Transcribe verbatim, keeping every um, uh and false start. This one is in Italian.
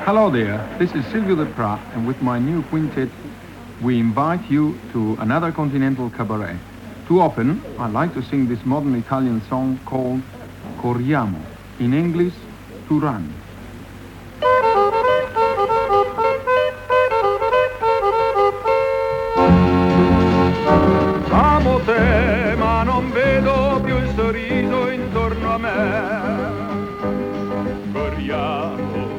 Hello there, this is Silvio De Prat, and with my new quintet, we invite you to another continental cabaret. Too often, I like to sing this modern Italian song called Corriamo, in English, to run. Amo te, ma non vedo più il sorriso intorno a me.